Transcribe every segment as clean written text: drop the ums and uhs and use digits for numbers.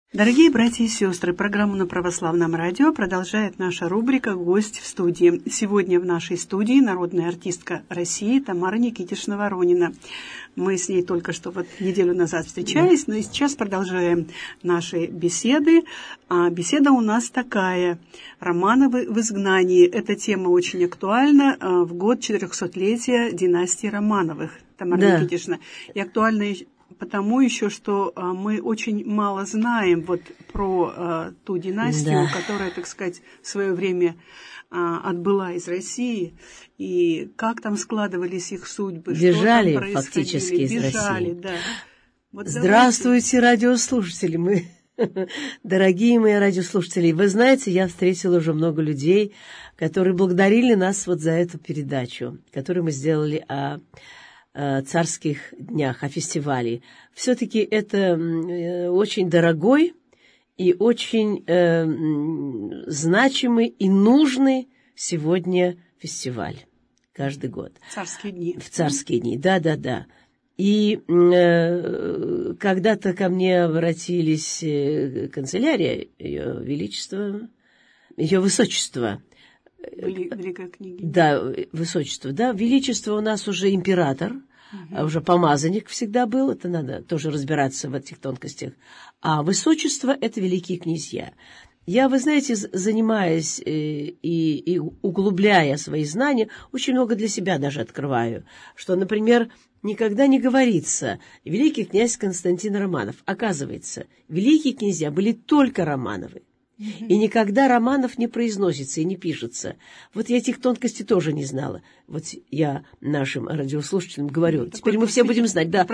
Дорогие братья и сестры, программу на Православном радио продолжает наша рубрика «Гость в студии». Сегодня в нашей студии народная артистка России Тамара Никитишна-Воронина. Мы с ней только что неделю назад встречались, но и сейчас продолжаем наши беседы. А беседа у нас такая: Романовы в изгнании. Эта тема очень актуальна в год 400-летия династии Романовых, Тамара Никитишна. И актуальна потому еще, что мы очень мало знаем про ту династию, которая, так сказать, в свое время отбыла из России, и как там складывались их судьбы, бежали, что там фактически из России. Да. Здравствуйте, радиослушатели, дорогие мои радиослушатели. Вы знаете, я встретила уже много людей, которые благодарили нас за эту передачу, которую мы сделали о царских днях, о фестивале. Все-таки это очень дорогой и очень значимый и нужный сегодня фестиваль каждый год. Царские дни. В царские дни, да. И когда-то ко мне обратились канцелярия, Ее Величество, Ее Высочество. Великая княгиня. Да, Высочество, да. Величество у нас уже император, уже помазанник всегда был, это надо тоже разбираться в этих тонкостях. А Высочество — это великие князья. Я, вы знаете, занимаясь и углубляя свои знания, очень много для себя даже открываю, что, например, никогда не говорится «великий князь Константин Романов». Оказывается, великие князья были только Романовы. И никогда Романов не произносится и не пишется. Я этих тонкостей тоже не знала. Я нашим радиослушателям говорю, теперь мы все будем знать. Да,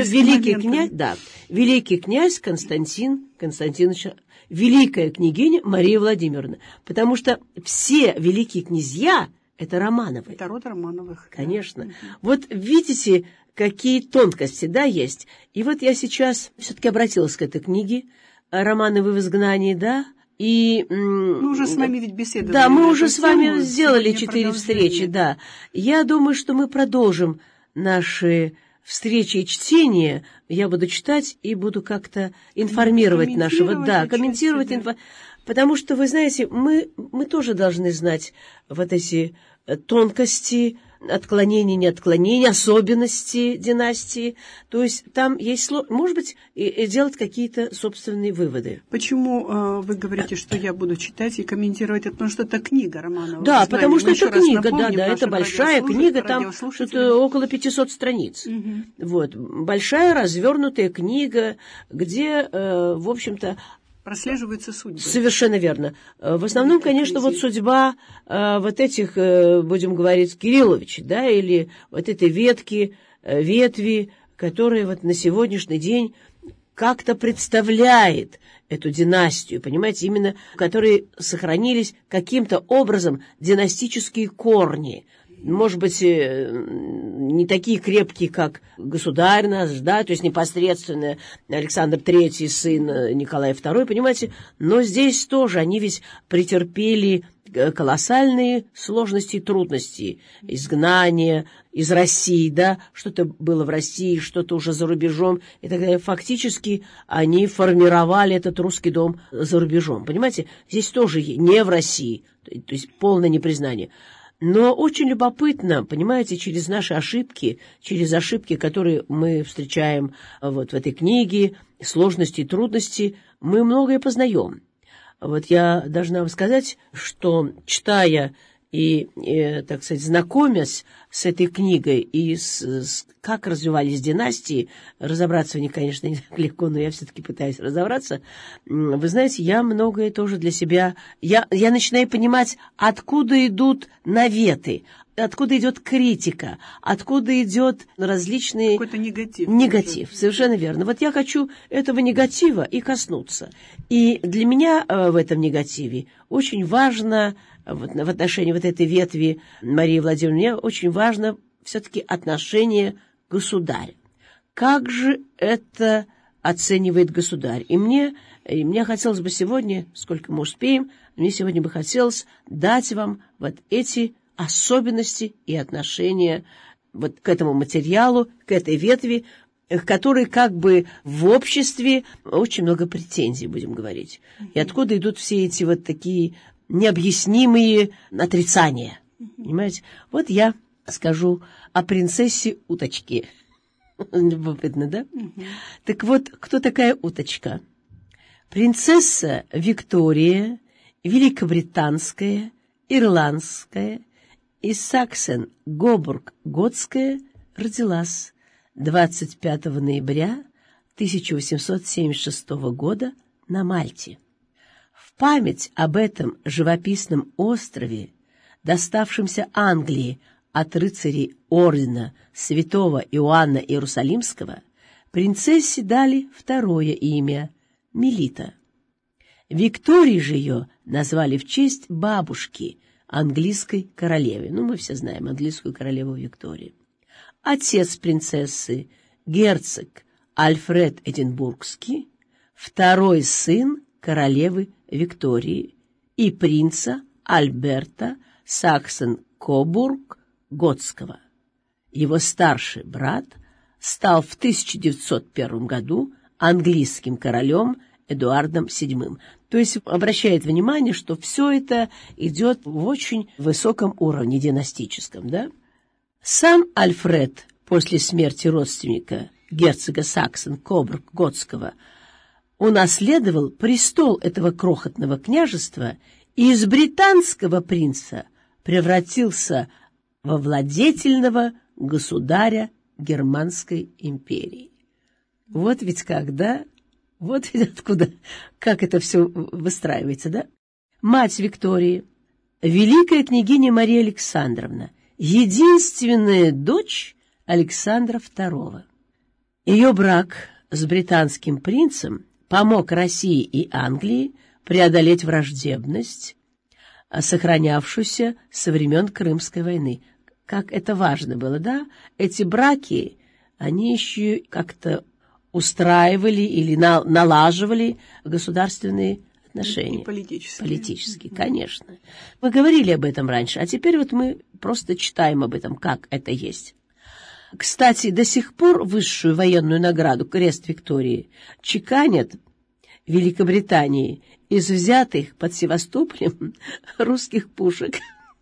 великий князь Константин Константинович, великая княгиня Мария Владимировна. Потому что все великие князья — это Романовы. Это род Романовых. Конечно. Видите, какие тонкости, есть. И я сейчас все-таки обратилась к этой книге «Романовы в изгнании», да. И мы уже с вами ведь беседовали. Да, мы уже с вами сделали 4 встречи, да. Я думаю, что мы продолжим наши встречи и чтения. Я буду читать и буду как-то информировать комментировать. Потому что, вы знаете, мы тоже должны знать эти тонкости, отклонения, неотклонения, особенности династии. То есть там есть, может быть, и делать какие-то собственные выводы. Почему вы говорите, что я буду читать и комментировать? Потому что это книга Романова. Да, потому что это книга, это большая книга, там что-то около 500 страниц. Большая развернутая книга, где, в общем-то, прослеживаются судьбы. Совершенно верно. В основном, конечно, судьба этих, будем говорить, Кирилловичей, или этой ветви, которая на сегодняшний день как-то представляет эту династию, понимаете, именно которые сохранились каким-то образом династические корни. Может быть, не такие крепкие, как государь наш, то есть непосредственно Александр III, сын Николая II, понимаете, но здесь тоже они ведь претерпели колоссальные сложности и трудности, изгнание из России, что-то было в России, что-то уже за рубежом, и так далее. Фактически они формировали этот русский дом за рубежом, понимаете, здесь тоже не в России, то есть полное непризнание. Но очень любопытно, понимаете, через наши ошибки, через ошибки, которые мы встречаем в этой книге, сложности и трудности, мы многое познаем. Я должна вам сказать, что читая и, так сказать, знакомясь с этой книгой и как развивались династии, разобраться в них, конечно, не так легко, но я все-таки пытаюсь разобраться. Вы знаете, я многое тоже для себя... Я начинаю понимать, откуда идут наветы, откуда идет критика, откуда идет различные... Какой-то негатив. Негатив, совершенно верно. Я хочу этого негатива и коснуться. И для меня в этом негативе очень важно... в отношении этой ветви Марии Владимировны, мне очень важно все-таки отношение государя. Как же это оценивает государь? И мне хотелось бы сегодня, сколько мы успеем, мне сегодня бы хотелось дать вам эти особенности и отношения к этому материалу, к этой ветви, который как бы в обществе очень много претензий, будем говорить. И откуда идут все эти вот такие необъяснимые отрицания. Понимаете? Вот я скажу о принцессе Уточке. Любопытно, да? Так вот, кто такая Уточка? Принцесса Виктория, великобританская, ирландская и Саксен-Гобург-Готская, родилась 25 ноября 1876 года на Мальте. В память об этом живописном острове, доставшемся Англии от рыцарей ордена святого Иоанна Иерусалимского, принцессе дали второе имя – Мелита. Викторией же ее назвали в честь бабушки английской королевы. Ну, мы все знаем английскую королеву Викторию. Отец принцессы – герцог Альфред Эдинбургский, второй сын королевы Виктории и принца Альберта Саксен-Кобург-Готского. Его старший брат стал в 1901 году английским королем Эдуардом VII. То есть обращает внимание, что все это идет в очень высоком уровне династическом, да? Сам Альфред после смерти родственника герцога Саксен-Кобург-Готского унаследовал престол этого крохотного княжества и из британского принца превратился во владетельного государя Германской империи. Вот ведь когда, вот ведь откуда, как это все выстраивается, да? Мать Виктории, великая княгиня Мария Александровна, единственная дочь Александра II. Ее брак с британским принцем помог России и Англии преодолеть враждебность, сохранявшуюся со времен Крымской войны. Как это важно было, да? Эти браки, они еще как-то устраивали или налаживали государственные отношения. И политические. Политические, конечно. Мы говорили об этом раньше, а теперь вот мы просто читаем об этом, как это есть. Кстати, до сих пор высшую военную награду «Крест Виктории» чеканят в Великобритании из взятых под Севастополем русских пушек.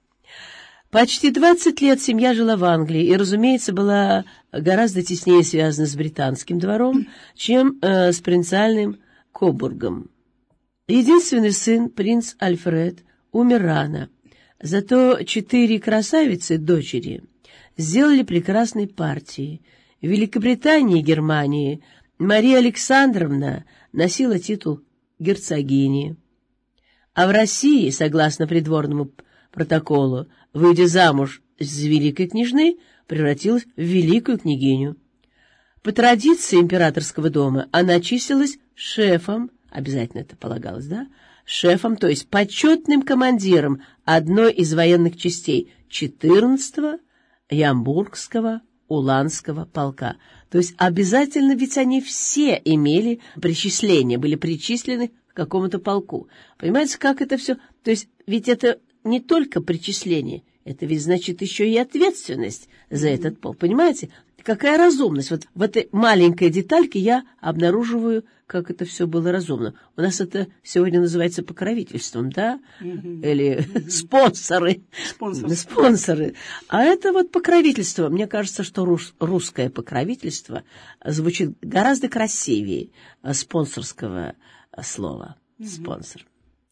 Почти 20 лет семья жила в Англии и, разумеется, была гораздо теснее связана с британским двором, чем с принцальным Кобургом. Единственный сын, принц Альфред, умер рано, зато 4 красавицы-дочери сделали прекрасные партии. В Великобритании и Германии Мария Александровна носила титул герцогини, а в России, согласно придворному протоколу, выйдя замуж за великой княжны, превратилась в великую княгиню. По традиции императорского дома она числилась шефом, обязательно это полагалось, да? Шефом, то есть почетным командиром одной из военных частей 14-го Ямбургского Уланского полка. То есть обязательно, ведь они все имели причисление, были причислены к какому-то полку. Понимаете, как это все? То есть ведь это не только причисление, это ведь значит еще и ответственность за этот полк. Понимаете? Какая разумность. Вот в этой маленькой детальке я обнаруживаю, как это все было разумно. У нас это сегодня называется покровительством, да? Или спонсоры. Спонсоры. А это вот покровительство. Мне кажется, что русское покровительство звучит гораздо красивее спонсорского слова. Спонсор.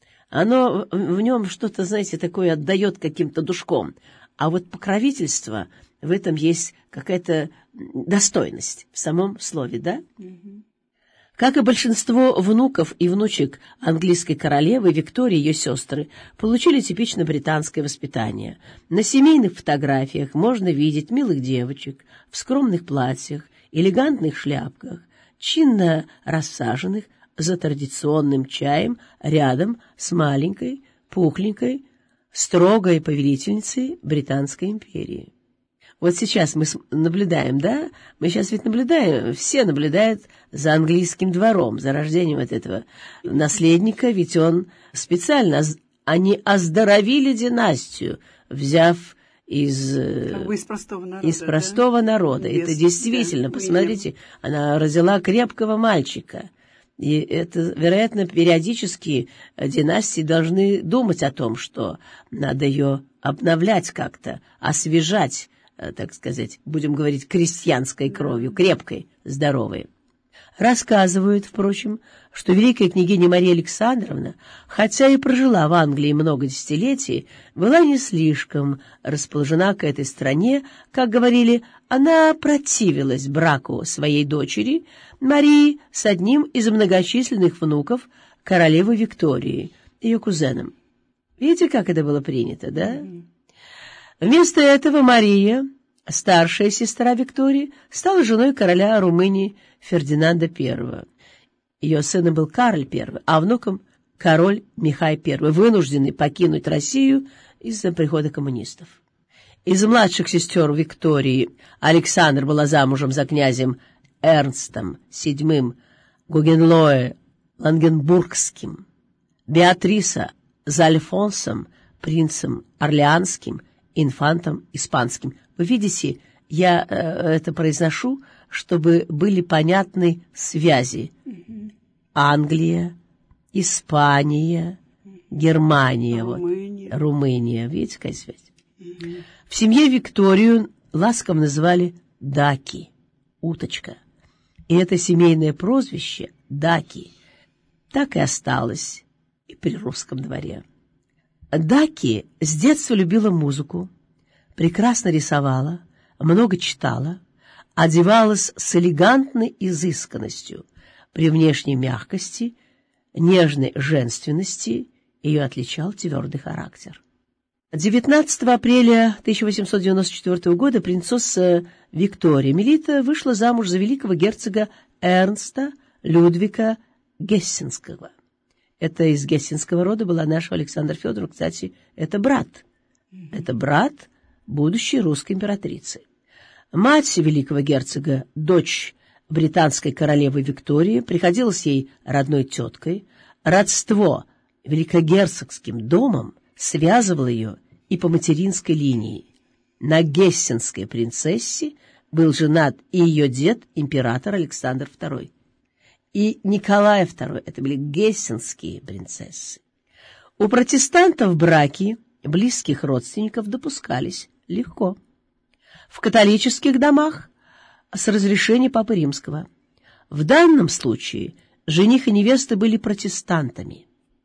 Оно в нем что-то, знаете, такое отдает каким-то душком. А вот покровительство, в этом есть какая-то достойность в самом слове, да? Как и большинство внуков и внучек английской королевы, Виктория и ее сестры получили типично британское воспитание. На семейных фотографиях можно видеть милых девочек в скромных платьях, элегантных шляпках, чинно рассаженных за традиционным чаем рядом с маленькой, пухленькой, строгой повелительницей Британской империи. Вот сейчас мы наблюдаем, да? Мы сейчас ведь наблюдаем, все наблюдают за английским двором, за рождением вот этого наследника, ведь он специально, они оздоровили династию, взяв из простого народа. Это действительно, посмотрите, она родила крепкого мальчика. И это, вероятно, периодически династии должны думать о том, что надо ее обновлять как-то, освежать, так сказать, будем говорить, крестьянской кровью, крепкой, здоровой. Рассказывают, впрочем, что великая княгиня Мария Александровна, хотя и прожила в Англии много десятилетий, была не слишком расположена к этой стране. Как говорили, она противилась браку своей дочери Марии с одним из многочисленных внуков королевы Виктории, ее кузеном. Видите, как это было принято, да? Вместо этого Мария, старшая сестра Виктории, стала женой короля Румынии Фердинанда I. Ее сыном был Карль I, а внуком король Михай I, вынужденный покинуть Россию из-за прихода коммунистов. Из младших сестер Виктории Александра была замужем за князем Эрнстом VII Гогенлое-Лангенбургским, Беатриса за Альфонсом, принцем Орлеанским, инфантом испанским. Вы видите, я это произношу, чтобы были понятны связи. Англия, Испания, Германия, Румыния. Видите, какая связь? В семье Викторию ласково называли Даки, уточка. И это семейное прозвище Даки так и осталось и при русском дворе. Даки с детства любила музыку, прекрасно рисовала, много читала, одевалась с элегантной изысканностью, при внешней мягкости, нежной женственности ее отличал твердый характер. 19 апреля 1894 года принцесса Виктория Мелита вышла замуж за великого герцога Эрнста Людвига Гессенского. Это из гессенского рода была наша Александра Федоровна, кстати, это брат. Это брат будущей русской императрицы. Мать великого герцога, дочь британской королевы Виктории, приходилась ей родной теткой. Родство великогерцогским домом связывало ее и по материнской линии. На гессенской принцессе был женат и ее дед, император Александр II. И Николай II, это были гессенские принцессы. У протестантов браки близких родственников допускались легко. В католических домах с разрешения Папы Римского. В данном случае жених и невеста были протестантами,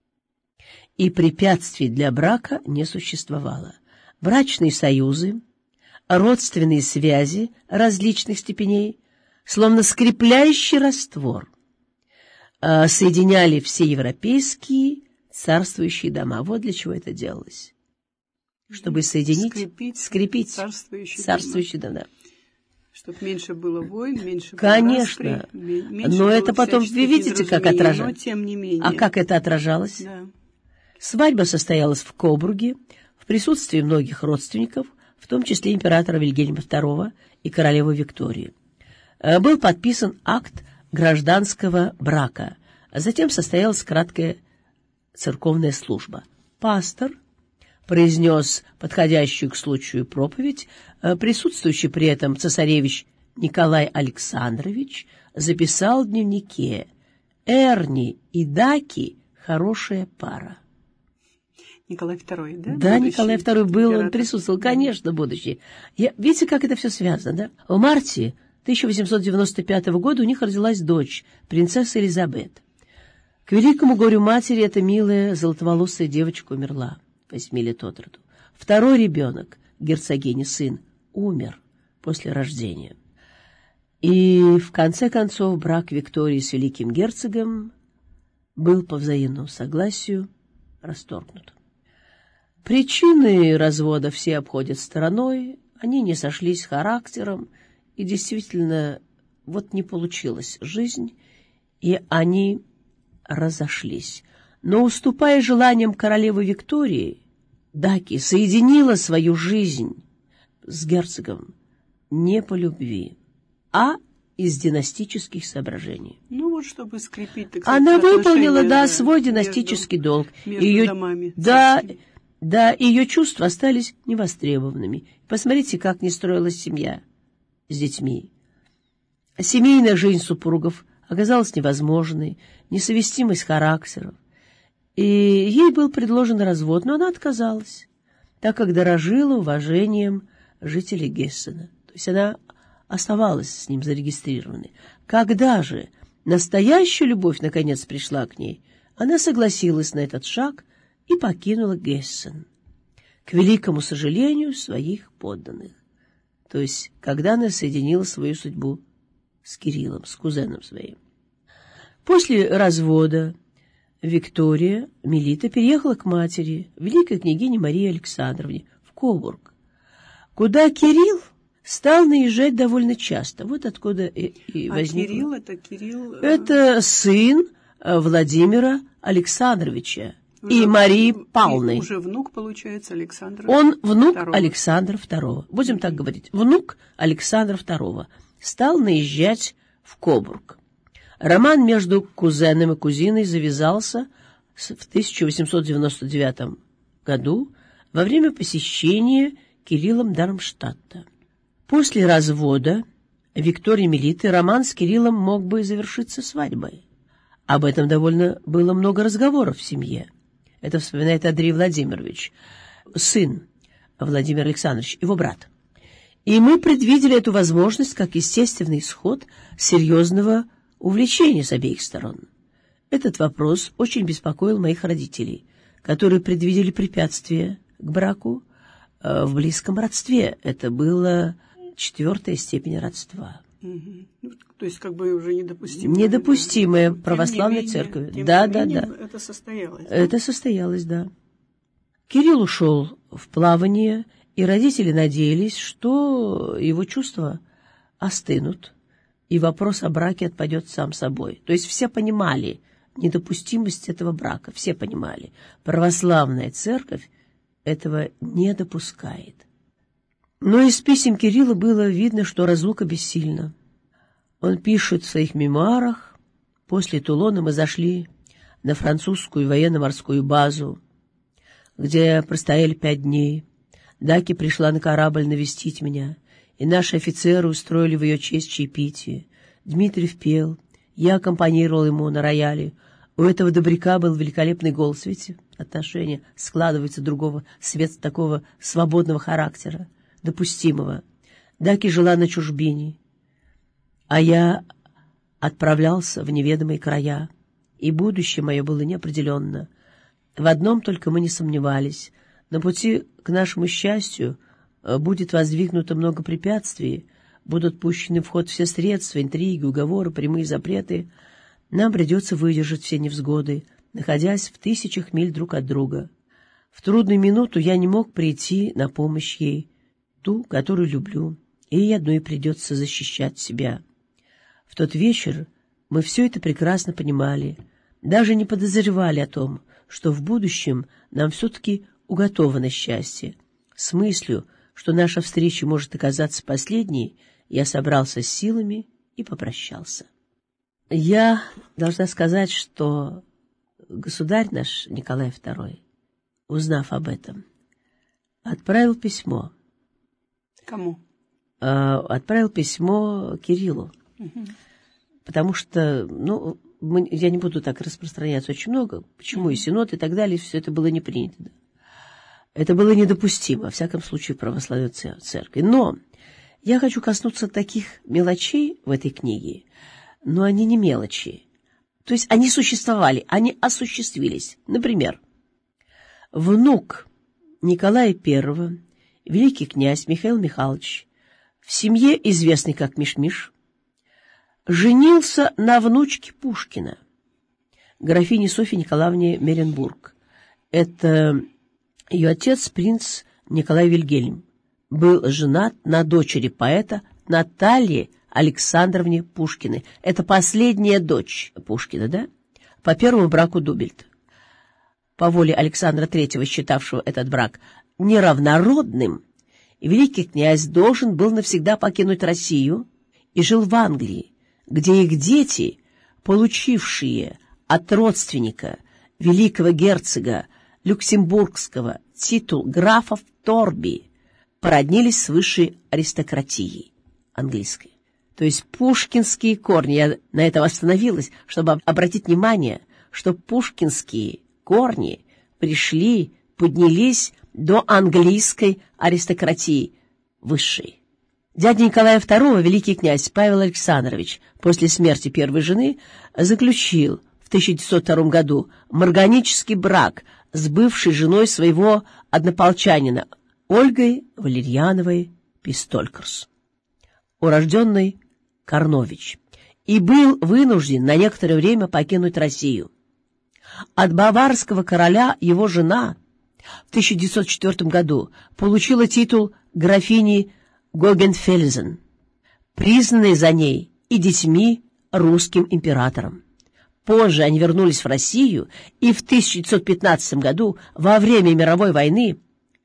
и препятствий для брака не существовало. Брачные союзы, родственные связи различных степеней, словно скрепляющий раствор, соединяли все европейские царствующие дома. Вот для чего это делалось. Чтобы соединить, скрепить царствующие дома. Чтобы меньше было войн, меньше было Конечно. Но это потом, вы видите, как отражалось. Тем не менее. А как это отражалось? Да. Свадьба состоялась в Кобурге, в присутствии многих родственников, в том числе императора Вильгельма II и королевы Виктории. Был подписан акт гражданского брака, а затем состоялась краткая церковная служба. Пастор произнес подходящую к случаю проповедь, присутствующий при этом цесаревич Николай Александрович записал в дневнике: «Эрни и Даки – хорошая пара». Николай II, да? Да, Николай II был, он присутствовал, конечно, будущий. Видите, как это все связано, да? В марте 1895 года у них родилась дочь, принцесса Елизабет. К великому горю матери эта милая золотоволосая девочка умерла 8 лет от роду. Второй ребенок, герцогини сын, умер после рождения. И в конце концов брак Виктории с великим герцогом был по взаимному согласию расторгнут. Причины развода все обходят стороной, они не сошлись характером, и действительно вот не получилась жизнь, и они разошлись. Но, уступая желаниям королевы Виктории, Даки соединила свою жизнь с герцогом не по любви, а из династических соображений. Ну вот, чтобы скрепить, так сказать, она выполнила, да, свой династический долг. Между домами. Да, Да, и ее чувства остались невостребованными. Посмотрите, как не строилась семья с детьми. Семейная жизнь супругов оказалась невозможной, несовместимость характеров. И ей был предложен развод, но она отказалась, так как дорожила уважением жителей Гессена. То есть она оставалась с ним зарегистрированной. Когда же настоящая любовь наконец пришла к ней, она согласилась на этот шаг и покинула Гессен, к великому сожалению своих подданных. То есть, когда она соединила свою судьбу с Кириллом, с кузеном своим. После развода Виктория Мелита переехала к матери, великой княгине Марии Александровне, в Кобург, куда Кирилл стал наезжать довольно часто. Вот откуда и возник. Кирилл... Это сын Владимира Александровича и Марии Павловны. Уже внук, получается, Александра. Он внук II. Александра II. Будем так говорить. Внук Александра II стал наезжать в Кобург. Роман между кузеном и кузиной завязался в 1899 году во время посещения Кириллом Дармштадта. После развода Виктории Мелиты роман с Кириллом мог бы завершиться свадьбой. Об этом довольно было много разговоров в семье. Это вспоминает Андрей Владимирович, сын Владимир Александрович, его брат. И мы предвидели эту возможность как естественный исход серьезного увлечения с обеих сторон. Этот вопрос очень беспокоил моих родителей, которые предвидели препятствия к браку в близком родстве. Это была 4-я степень родства. Угу. То есть как бы уже недопустимое. Недопустимая православной церковь. Да. Это состоялось. Это состоялось, да. Кирилл ушел в плавание, и родители надеялись, что его чувства остынут, и вопрос о браке отпадет сам собой. То есть все понимали недопустимость этого брака, все понимали. Православная церковь этого не допускает. Но из писем Кирилла было видно, что разлука бессильна. Он пишет в своих мемуарах: «После Тулона мы зашли на французскую военно-морскую базу, где простояли 5 дней. Даки пришла на корабль навестить меня, и наши офицеры устроили в ее честь чаепитие. Дмитриев пел, я аккомпанировал ему на рояле. У этого добряка был великолепный голос. Видите, отношения складываются другого, свет такого свободного характера, допустимого. Даки жила на чужбине, а я отправлялся в неведомые края, и будущее мое было неопределенно. В одном только мы не сомневались: на пути к нашему счастью будет воздвигнуто много препятствий, будут пущены в ход все средства, интриги, уговоры, прямые запреты. Нам придется выдержать все невзгоды, находясь в 1000 миль друг от друга. В трудную минуту я не мог прийти на помощь ей, ту, которую люблю, и ей одной придется защищать себя. В тот вечер мы все это прекрасно понимали, даже не подозревали о том, что в будущем нам все-таки уготовано счастье. С мыслью, что наша встреча может оказаться последней, я собрался с силами и попрощался. Я должна сказать, что государь наш Николай II, узнав об этом, отправил письмо. Кому? Отправил письмо Кириллу. Угу. Потому что, я не буду так распространяться очень много, почему и синод и так далее, все это было не принято. Да. Это было недопустимо, во всяком случае, в православной церкви. Но я хочу коснуться таких мелочей в этой книге, но они не мелочи. То есть они существовали, они осуществились. Например, внук Николая I, великий князь Михаил Михайлович, в семье, известный как Миш-Миш, женился на внучке Пушкина, графине Софье Николаевне Меренбург. Это ее отец, принц Николай Вильгельм, был женат на дочери поэта Наталье Александровне Пушкиной. Это последняя дочь Пушкина, да? По первому браку Дубельт. По воле Александра III, считавшего этот брак неравнородным, великий князь должен был навсегда покинуть Россию и жил в Англии, где их дети, получившие от родственника великого герцога люксембургского титул графов Торби породнились с высшей аристократией английской. То есть пушкинские корни, я на этом остановилась, чтобы обратить внимание, что пушкинские корни поднялись до английской аристократии высшей. Дядя Николая II, великий князь Павел Александрович, после смерти первой жены, заключил в 1902 году морганический брак с бывшей женой своего однополчанина Ольгой Валерьяновой Пистолькерс, урожденной Корнович, и был вынужден на некоторое время покинуть Россию. От баварского короля его жена в 1904 году получила титул графини Гогенфельзен, признанной за ней и детьми русским императором. Позже они вернулись в Россию, и в 1915 году, во время мировой войны,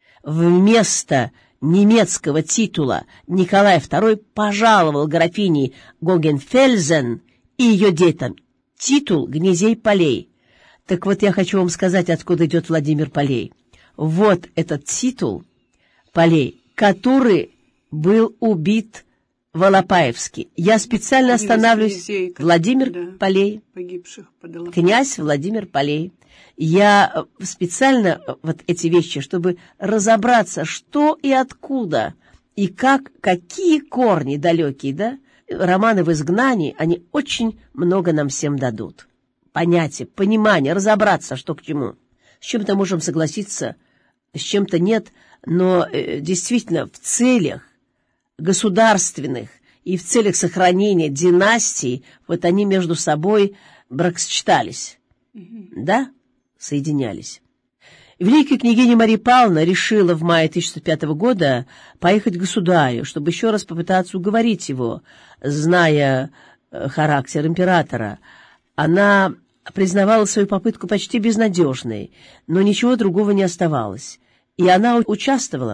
вместо немецкого титула Николай II пожаловал графине Гогенфельзен и ее детям титул князей Полей. Так вот, я хочу вам сказать, откуда идет Владимир Полей. Вот этот титул Полей, который был убит в Алапаевске. Я специально останавливаюсь. Владимир Полей, князь Владимир Полей. Я специально вот эти вещи, чтобы разобраться, что и откуда, и какие корни далекие, да? Романы в изгнании, они очень много нам всем дадут. Понятие, понимание, разобраться, что к чему. С чем-то можем согласиться, с чем-то нет, но действительно в целях государственных и в целях сохранения династий вот они между собой бракосочетались, да, соединялись. Великая княгиня Мария Павловна решила в мае 1905 года поехать к государю, чтобы еще раз попытаться уговорить его, зная характер императора. Она признавала свою попытку почти безнадежной, но ничего другого не оставалось. И она участвовала,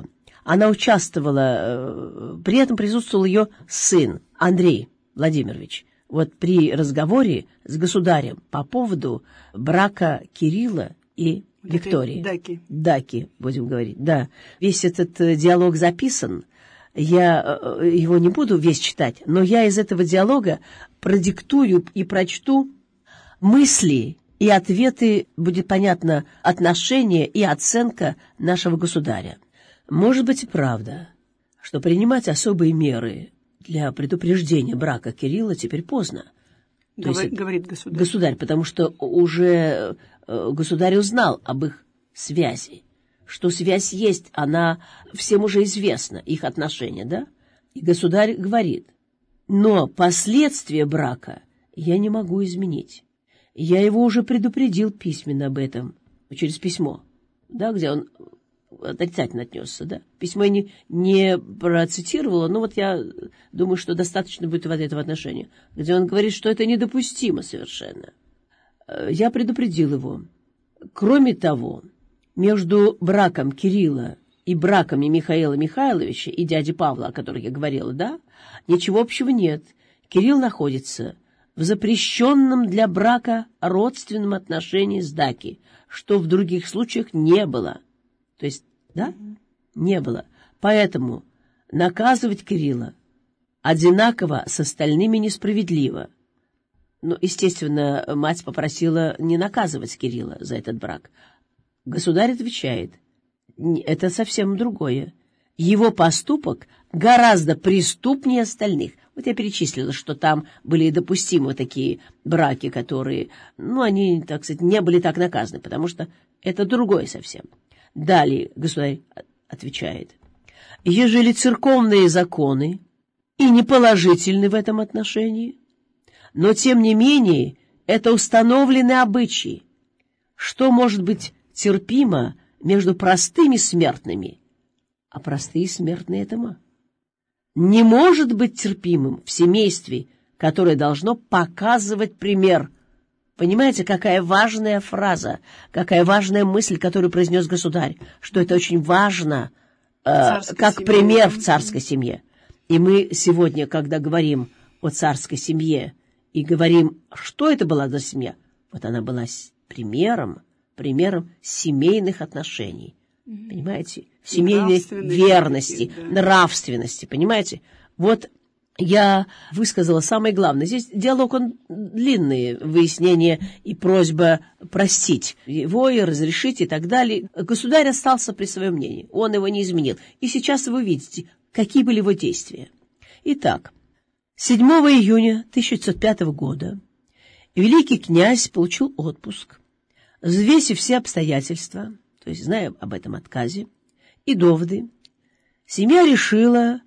при этом присутствовал ее сын Андрей Владимирович. Вот при разговоре с государем по поводу брака Кирилла и Виктории. Даки, будем говорить, да. Весь этот диалог записан. Я его не буду весь читать, но я из этого диалога продиктую и прочту мысли и ответы, будет понятно, отношение и оценка нашего государя. Может быть и правда, что принимать особые меры для предупреждения брака Кирилла теперь поздно. Говорит государь. Государь, потому что уже государь узнал об их связи. Что связь есть, она всем уже известна, их отношения, да? И государь говорит, но последствия брака я не могу изменить. Я его уже предупредил письменно об этом, через письмо, да, где он отрицательно отнесся, да. Письмо я не процитировала, но вот я думаю, что достаточно будет вот этого отношения, где он говорит, что это недопустимо совершенно. Я предупредил его. Кроме того, между браком Кирилла и браками Михаила Михайловича и дяди Павла, о которых я говорила, да, ничего общего нет. Кирилл находится в запрещенном для брака родственном отношении с Даки, что в других случаях не было. То есть, да, не было. Поэтому наказывать Кирилла одинаково с остальными несправедливо. Но, естественно, мать попросила не наказывать Кирилла за этот брак. Государь отвечает, это совсем другое. Его поступок гораздо преступнее остальных. Вот я перечислила, что там были допустимы такие браки, которые, они, так сказать, не были так наказаны, потому что это другое совсем. Далее государь отвечает, ежели церковные законы и неположительны в этом отношении, но, тем не менее, это установлены обычаи, что может быть терпимо между простыми смертными, а простые смертные — это не может быть терпимым в семействе, которое должно показывать пример. Понимаете, какая важная фраза, какая важная мысль, которую произнес государь, что это очень важно, как пример в царской семье. И мы сегодня, когда говорим о царской семье и говорим, что это была за семья, вот она была примером примером семейных отношений. Понимаете? Семейной верности, нравственности, понимаете? Вот я высказала самое главное. Здесь диалог, он длинный, выяснение и просьба простить его и разрешить и так далее. Государь остался при своем мнении, он его не изменил. И сейчас вы видите, какие были его действия. Итак, 7 июня 1905 года великий князь получил отпуск, взвесив все обстоятельства, то есть зная об этом отказе, и доводы. Семья решила,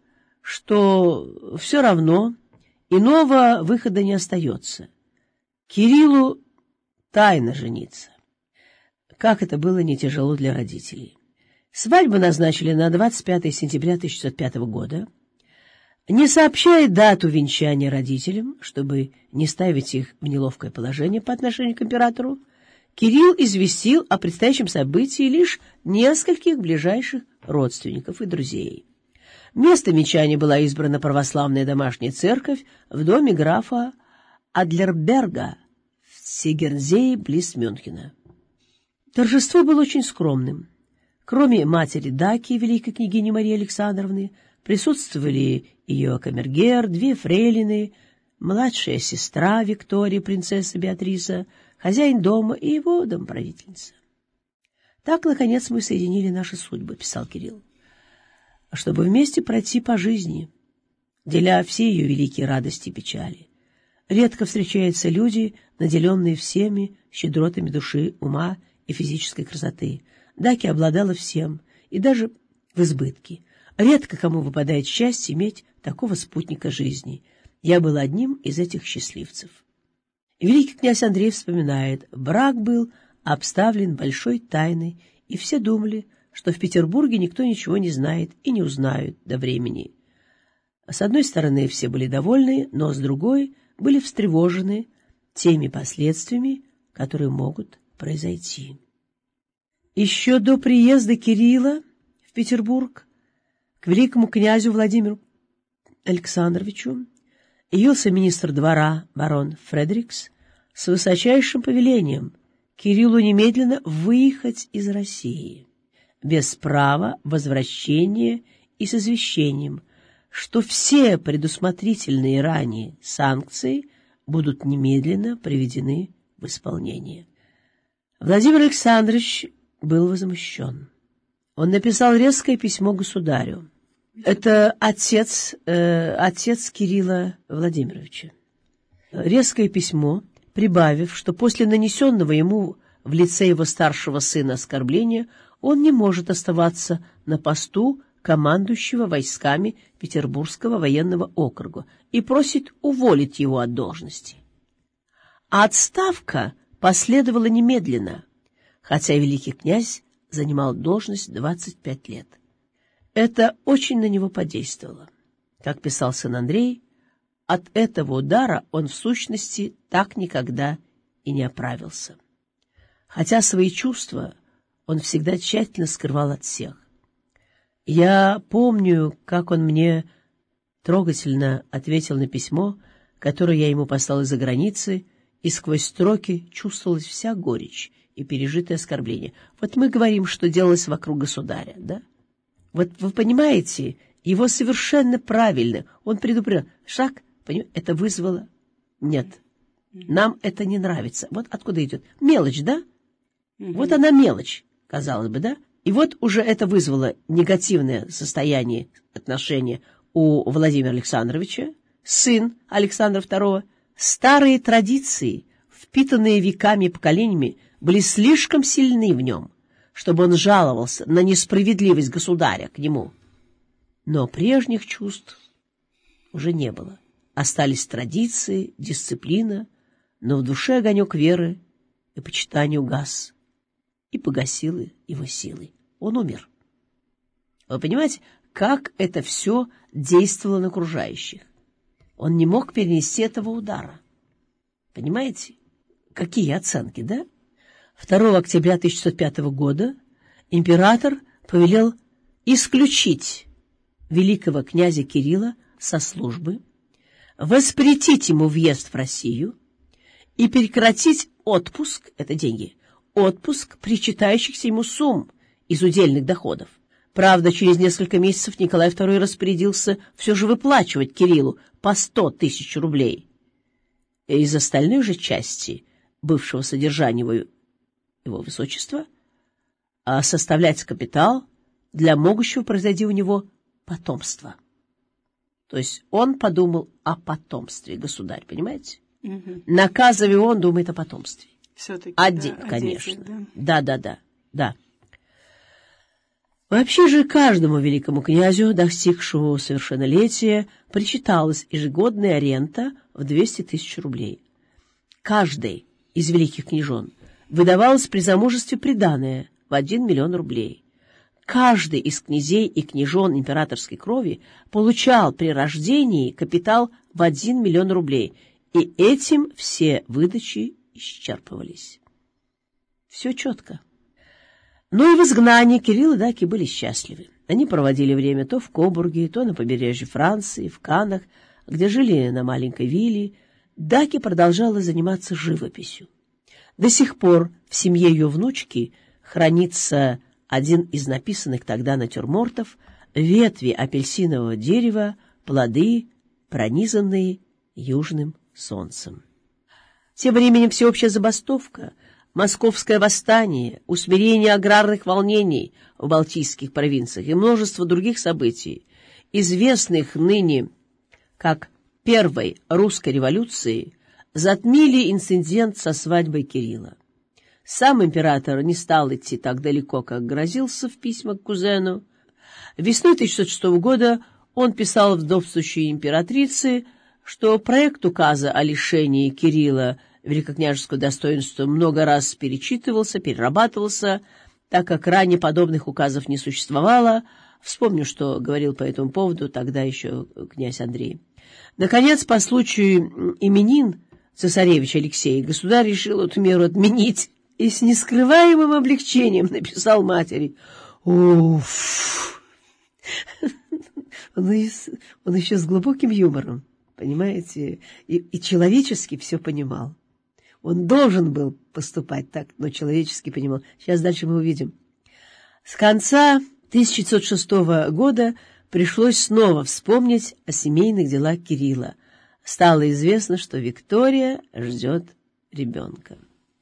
что все равно иного выхода не остается. Кириллу тайно жениться. Как это было не тяжело для родителей. Свадьбу назначили на 25 сентября 1905 года, не сообщая дату венчания родителям, чтобы не ставить их в неловкое положение по отношению к императору. Кирилл известил о предстоящем событии лишь нескольких ближайших родственников и друзей. Местом венчания была избрана православная домашняя церковь в доме графа Адлерберга в Сегернзее близ Мюнхена. Торжество было очень скромным. Кроме матери Даки, великой княгини Марии Александровны, присутствовали ее камергер, 2 фрейлины, младшая сестра Виктория, принцесса Беатриса, хозяин дома и его домоправительница. «Так, наконец, мы соединили наши судьбы», — писал Кирилл, «чтобы вместе пройти по жизни, деля все ее великие радости и печали. Редко встречаются люди, наделенные всеми щедротами души, ума и физической красоты. Даки обладала всем, и даже в избытке. Редко кому выпадает счастье иметь такого спутника жизни. Я был одним из этих счастливцев». Великий князь Андрей вспоминает: брак был обставлен большой тайной, и все думали, что в Петербурге никто ничего не знает и не узнает до времени. С одной стороны, все были довольны, но с другой были встревожены теми последствиями, которые могут произойти. Еще до приезда Кирилла в Петербург к великому князю Владимиру Александровичу явился министр двора барон Фредерикс с высочайшим повелением Кириллу немедленно выехать из России, без права возвращения и с извещением, что все предусмотрительные ранее санкции будут немедленно приведены в исполнение. Владимир Александрович был возмущен. Он написал резкое письмо государю. Это отец Кирилла Владимировича. Резкое письмо, прибавив, что после нанесенного ему в лице его старшего сына оскорбления он не может оставаться на посту командующего войсками Петербургского военного округа и просит уволить его от должности. А отставка последовала немедленно, хотя великий князь занимал должность 25 лет. Это очень на него подействовало. Как писал сын Андрей, от этого удара он в сущности так никогда и не оправился. Хотя свои чувства он всегда тщательно скрывал от всех. Я помню, как он мне трогательно ответил на письмо, которое я ему послал из-за границы, и сквозь строки чувствовалась вся горечь и пережитое оскорбление. Вот мы говорим, что делалось вокруг государя, да? Вот вы понимаете, его совершенно правильно. Он предупредил, шаг, это вызвало... Нет, нам это не нравится. Вот откуда идет. Мелочь, да? Вот она мелочь, казалось бы, да? И вот уже это вызвало негативное состояние отношения у Владимира Александровича, сын Александра II. Старые традиции, впитанные веками и поколениями, были слишком сильны в нем, чтобы он жаловался на несправедливость государя к нему. Но прежних чувств уже не было. Остались традиции, дисциплина, но в душе огонек веры и почитания угас, и погасил его силы. Он умер. Вы понимаете, как это все действовало на окружающих? Он не мог перенести этого удара. Понимаете? Какие оценки, да? 2 октября 1905 года император повелел исключить великого князя Кирилла со службы, воспретить ему въезд в Россию и прекратить отпуск, это деньги, отпуск причитающихся ему сумм из удельных доходов. Правда, через несколько месяцев Николай II распорядился все же выплачивать Кириллу по 100 тысяч рублей. Из остальной же части бывшего содержания его высочества составлять капитал для могущего произойти у него потомства. То есть он подумал о потомстве, государь, понимаете? Угу. Наказывая, он думает о потомстве. Все-таки, Один, да, конечно. Да. Да. Вообще же каждому великому князю, достигшему совершеннолетия, причиталась ежегодная рента в 200 тысяч рублей. Каждой из великих княжон выдавалось при замужестве приданое в 1 миллион рублей. Каждый из князей и княжон императорской крови получал при рождении капитал в 1 миллион рублей, и этим все выдачи исчерпывались. Все четко. Но и в изгнании Кирилл и Даки были счастливы. Они проводили время то в Кобурге, то на побережье Франции, в Каннах, где жили на маленькой вилле. Даки продолжала заниматься живописью. До сих пор в семье ее внучки хранится один из написанных тогда натюрмортов: ветви апельсинового дерева, плоды, пронизанные южным солнцем. Тем временем всеобщая забастовка, московское восстание, усмирение аграрных волнений в Балтийских провинциях и множество других событий, известных ныне как Первой русской революции, затмили инцидент со свадьбой Кирилла. Сам император не стал идти так далеко, как грозился в письмах к кузену. Весной 1606 года он писал вдовствующей императрице, что проект указа о лишении Кирилла великокняжеского достоинства много раз перечитывался, перерабатывался, так как ранее подобных указов не существовало. Вспомню, что говорил по этому поводу тогда еще князь Андрей. Наконец, по случаю именин цесаревича Алексея, государь решил эту меру отменить и с нескрываемым облегчением написал матери: «Уф!» Он еще с глубоким юмором, понимаете, и человечески все понимал. Он должен был поступать так, но человечески понимал. Сейчас дальше мы увидим. С конца 1906 года пришлось снова вспомнить о семейных делах Кирилла. Стало известно, что Виктория ждет ребенка.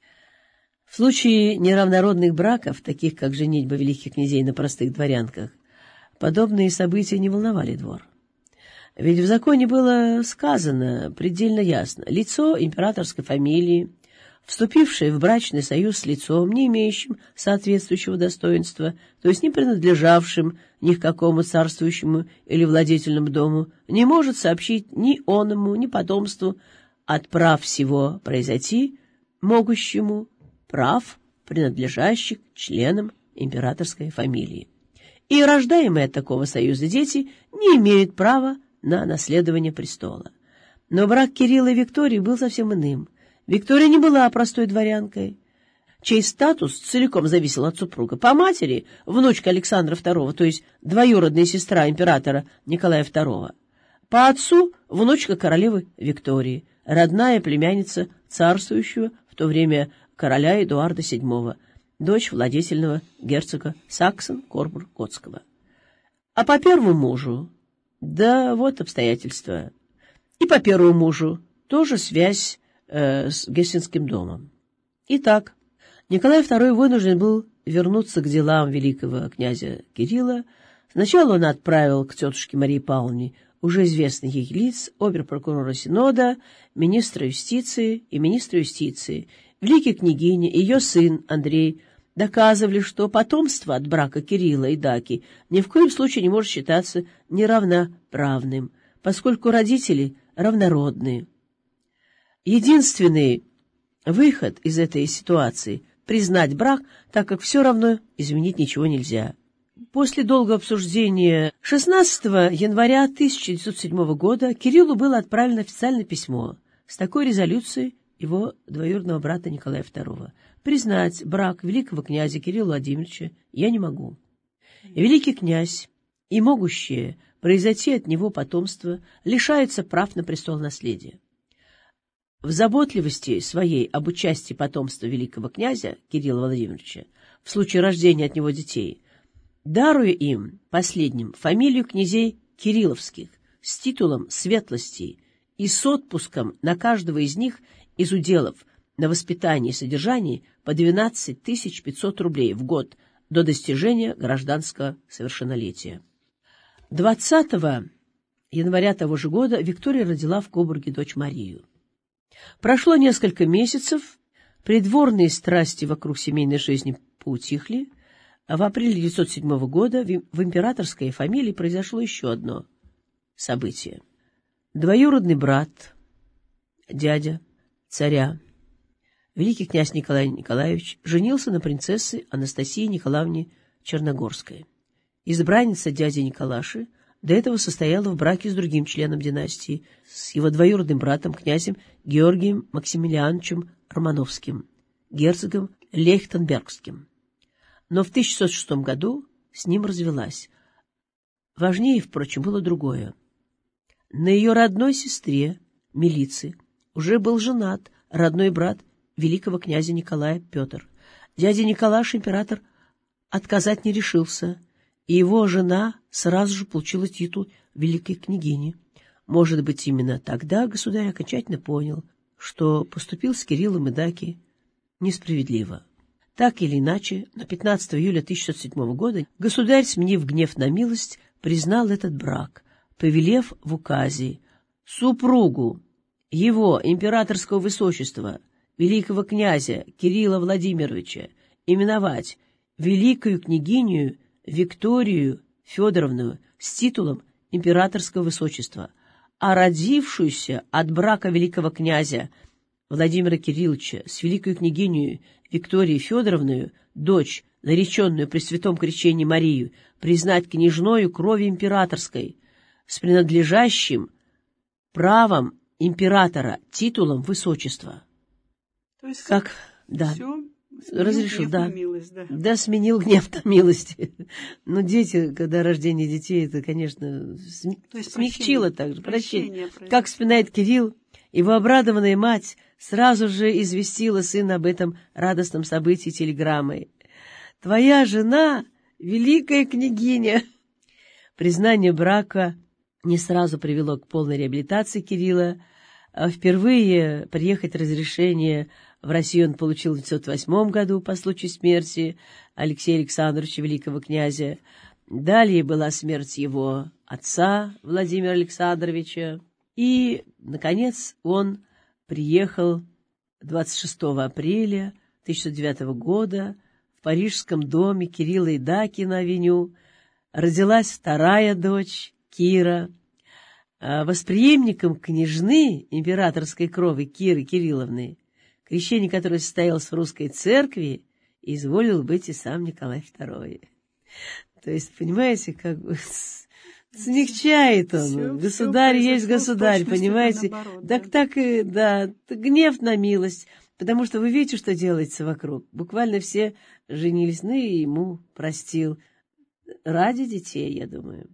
В случае неравнородных браков, таких как женитьба великих князей на простых дворянках, подобные события не волновали двор. Ведь в законе было сказано предельно ясно: лицо императорской фамилии, вступившее в брачный союз с лицом, не имеющим соответствующего достоинства, то есть не принадлежавшим ни к какому царствующему или владетельному дому, не может сообщить ни оному, ни потомству от прав всего произойти могущему прав, принадлежащих членам императорской фамилии. И рождаемые от такого союза дети не имеют права на наследование престола. Но брак Кирилла и Виктории был совсем иным. Виктория не была простой дворянкой, чей статус целиком зависел от супруга. По матери – внучка Александра II, то есть двоюродная сестра императора Николая II. По отцу – внучка королевы Виктории, родная племянница царствующего в то время короля Эдуарда VII, дочь владетельного герцога Саксон-Корбург-Готского. А по первому мужу, да вот обстоятельства, и по первому мужу тоже связь с Гессенским домом. Итак, Николай II вынужден был вернуться к делам великого князя Кирилла. Сначала он отправил к тетушке Марии Павловне уже известных ей лиц: обер-прокурора Синода, министра юстиции и министра юстиции. Великие княгини и ее сын Андрей доказывали, что потомство от брака Кирилла и Даки ни в коем случае не может считаться неравноправным, поскольку родители равнородные. Единственный выход из этой ситуации – признать брак, так как все равно изменить ничего нельзя. После долгого обсуждения 16 января 1907 года Кириллу было отправлено официальное письмо с такой резолюцией его двоюродного брата Николая II: признать брак великого князя Кирилла Владимировича я не могу. Великий князь и могущее произойти от него потомство лишаются прав на престол наследия. В заботливости своей об участии потомства великого князя Кирилла Владимировича в случае рождения от него детей, даруя им, последним, фамилию князей Кирилловских с титулом светлости и с отпуском на каждого из них из уделов на воспитание и содержание по 12 500 рублей в год до достижения гражданского совершеннолетия. 20 января того же года Виктория родила в Кобурге дочь Марию. Прошло несколько месяцев, придворные страсти вокруг семейной жизни поутихли, а в апреле 1907 года в императорской фамилии произошло еще одно событие. Двоюродный брат, дядя царя, великий князь Николай Николаевич, женился на принцессе Анастасии Николаевне Черногорской. Избранница дяди Николаши до этого состояла в браке с другим членом династии, с его двоюродным братом, князем Георгием Максимилиановичем Романовским, герцогом Лейхтенбергским. Но в 1606 году с ним развелась. Важнее, впрочем, было другое. На ее родной сестре, Милице, уже был женат родной брат великого князя Николая Петр. Дядя Николаш, император, отказать не решился, и его жена сразу же получила титул великой княгини. Может быть, именно тогда государь окончательно понял, что поступил с Кириллом Идаки несправедливо. Так или иначе, на 15 июля 1607 года государь, сменив гнев на милость, признал этот брак, повелев в указе супругу его императорского высочества, великого князя Кирилла Владимировича, именовать великою княгиню Викторию Федоровну с титулом императорского высочества, а родившуюся от брака великого князя Владимира Кирилловича с великою княгиней Викторией Федоровной, дочь, нареченную при святом крещении Марию, признать княжною крови императорской с принадлежащим правом императора титулом высочества. То есть как, да, все разрешил, да. Милость, да. Да, сменил гнев на милость. Но дети, когда рождение детей, это, конечно, смягчило также прощение. Как вспоминает Кирилл, его обрадованная мать сразу же известила сына об этом радостном событии телеграммой. «Твоя жена — великая княгиня!» Признание брака не сразу привело к полной реабилитации Кирилла. Впервые приехать разрешение в Россию он получил в 1908 году по случаю смерти Алексея Александровича, великого князя. Далее была смерть его отца Владимира Александровича. И, наконец, он приехал 26 апреля 1909 года в парижском доме Кирилла Идаки на авеню. Родилась вторая дочь, Кира. Восприемником княжны императорской крови Киры Кирилловны, крещение которой состоялось в русской церкви, изволил быть и сам Николай II. То есть, понимаете, как бы смягчает он. Все, государь все есть государь, понимаете? Наоборот, Так и, да, гнев на милость, потому что вы видите, что делается вокруг. Буквально все женились, ну и ему простил. Ради детей, я думаю.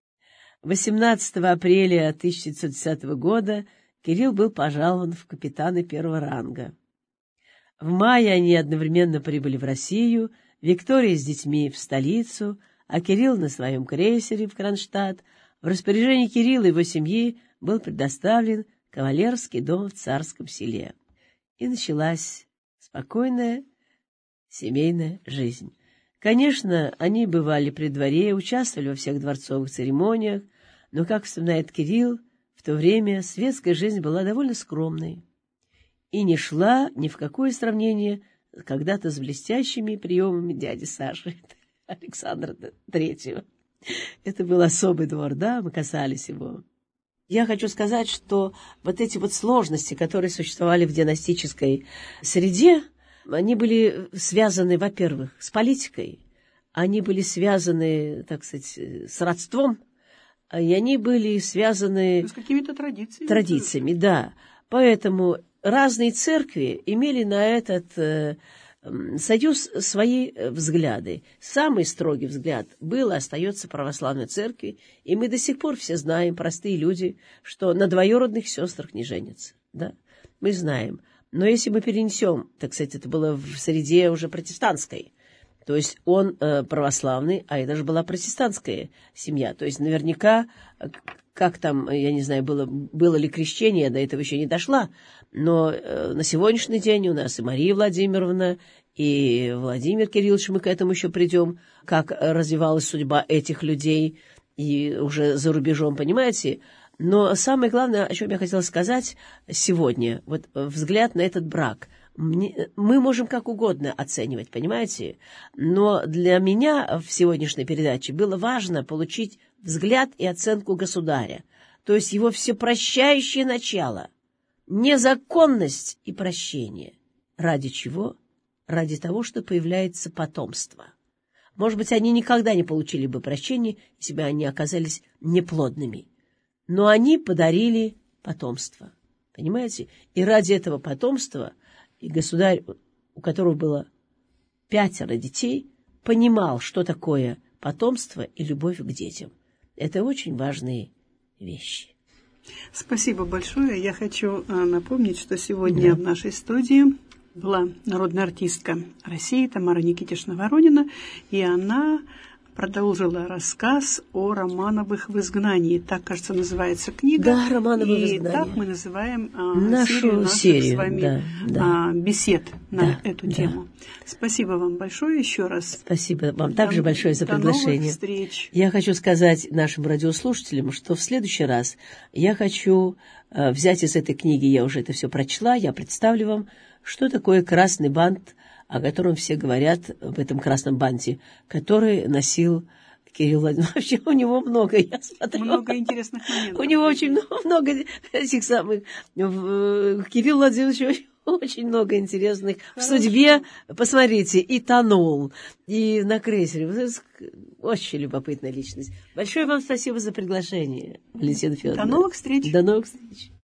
18 апреля 1910 года Кирилл был пожалован в капитаны первого ранга. В мае они одновременно прибыли в Россию, Виктория с детьми в столицу, а Кирилл на своем крейсере в Кронштадт. В распоряжении Кирилла и его семьи был предоставлен кавалерский дом в Царском Селе. И началась спокойная семейная жизнь. Конечно, они бывали при дворе, участвовали во всех дворцовых церемониях, но, как вспоминает Кирилл, в то время светская жизнь была довольно скромной и не шла ни в какое сравнение когда-то с блестящими приемами дяди Саши, Александра III. Это был особый двор, да, мы касались его. Я хочу сказать, что вот эти вот сложности, которые существовали в династической среде, они были связаны, во-первых, с политикой, они были связаны, так сказать, с родством, и они были связаны с какими-то традициями. Традициями, да. Поэтому разные церкви имели на этот союз свои взгляды. Самый строгий взгляд был и остается православной церкви, и мы до сих пор все знаем, простые люди, что на двоюродных сестрах не женятся, да. мы знаем. Но если мы перенесем, так сказать, это было в среде уже протестантской, то есть он православный, а это же была протестантская семья. То есть наверняка, как там, я не знаю, было ли крещение, до этого еще не дошла, но на сегодняшний день у нас и Мария Владимировна, и Владимир Кириллович, мы к этому еще придем, как развивалась судьба этих людей, и уже за рубежом, понимаете? Но самое главное, о чем я хотела сказать сегодня, вот взгляд на этот брак. Мы можем как угодно оценивать, понимаете? Но для меня в сегодняшней передаче было важно получить взгляд и оценку государя, то есть его всепрощающее начало, незаконность и прощение. Ради чего? Ради того, что появляется потомство. Может быть, они никогда не получили бы прощения, если бы они оказались неплодными. Но они подарили потомство, понимаете? И ради этого потомства и государь, у которого было 5 детей, понимал, что такое потомство и любовь к детям. Это очень важные вещи. Спасибо большое. Я хочу напомнить, что сегодня в нашей студии была народная артистка России Тамара Никитишна Воронина, и она продолжила рассказ о Романовых в изгнании. Так, кажется, называется книга. Да, Романовы в изгнании. И так мы называем нашу серию с вами бесед на эту тему. Спасибо вам большое еще раз. Спасибо вам также большое за приглашение. До новых встреч. Я хочу сказать нашим радиослушателям, что в следующий раз я хочу взять из этой книги, я уже это все прочла, я представлю вам, что такое красный бант, о котором все говорят в этом красном банте, который носил Кирилл Владимирович. Вообще у него много, я смотрю. Много интересных моментов. У него очень много этих самых... Кирилл Владимирович очень много интересных. Хорошо. В судьбе, посмотрите, и тонул, и на крейсере. Очень любопытная личность. Большое вам спасибо за приглашение, Валентина Федоровна. До новых встреч. До новых встреч.